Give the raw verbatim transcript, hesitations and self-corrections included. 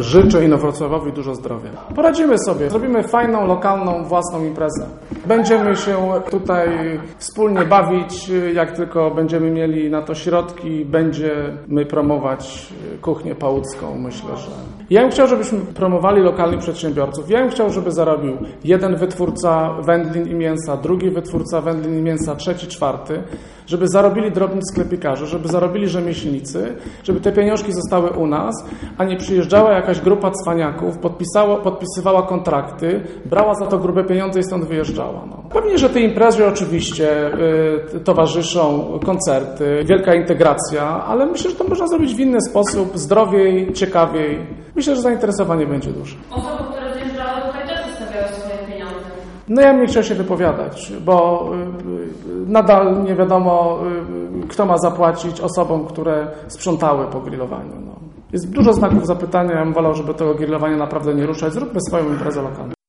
Życzę Inowrocławowi dużo zdrowia. Poradzimy sobie, zrobimy fajną, lokalną, własną imprezę. Będziemy się tutaj wspólnie bawić, jak tylko będziemy mieli na to środki, będziemy promować kuchnię pałucką, myślę, że... Ja bym chciał, żebyśmy promowali lokalnych przedsiębiorców. Ja bym chciał, żeby zarobił jeden wytwórca wędlin i mięsa, drugi wytwórca wędlin i mięsa, trzeci, czwarty, żeby zarobili drobni sklepikarze, żeby zarobili rzemieślnicy, żeby te pieniążki zostały u nas, a nie przyjeżdżała jakaś grupa cwaniaków, podpisała, podpisywała kontrakty, brała za to grube pieniądze i stąd wyjeżdżała. No. Pewnie, że tej imprezie oczywiście y, towarzyszą koncerty, wielka integracja, ale myślę, że to można zrobić w inny sposób, zdrowiej, ciekawiej. Myślę, że zainteresowanie będzie duże. Osoby, które zjeżdżały tutaj też zostawiały swoje pieniądze. No ja bym nie chciał się wypowiadać, bo y, nadal nie wiadomo, y, kto ma zapłacić osobom, które sprzątały po grillowaniu. No. Jest dużo znaków zapytania, ja bym wolał, żeby tego grillowania naprawdę nie ruszać. Zróbmy swoją imprezę lokalną.